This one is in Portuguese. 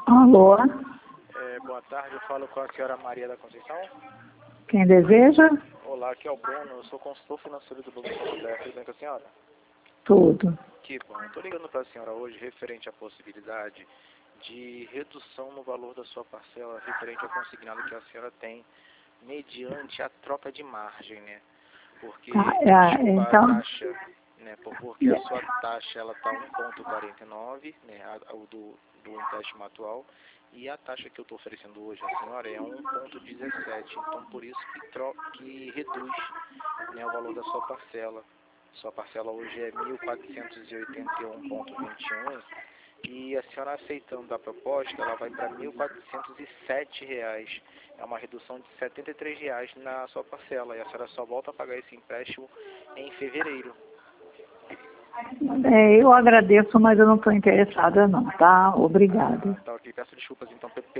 Alô? Boa tarde, eu falo com a senhora Maria da Conceição. Quem deseja? Olá, aqui é o Bruno, eu sou consultor financeiro do Banco Santander. Tudo bem com a senhora? Tudo. Que bom. Estou ligando para a senhora hoje referente à possibilidade de redução no valor da sua parcela referente ao consignado que a senhora tem mediante a troca de margem, né? Porque Então, a taxa, né? Porque a sua taxa ela está 1,49, né? Do empréstimo atual. E a taxa que eu estou oferecendo hoje à senhora é 1,17. Então, por isso que reduz, né, o valor da sua parcela. Sua parcela hoje é 1.481,21 e a senhora aceitando a proposta, ela vai para R$ 1.407. É uma redução de R$ 73 na sua parcela e a senhora só volta a pagar esse empréstimo em fevereiro. eu agradeço, mas eu não estou interessada não, tá? Obrigada. Tá ok, peço desculpas então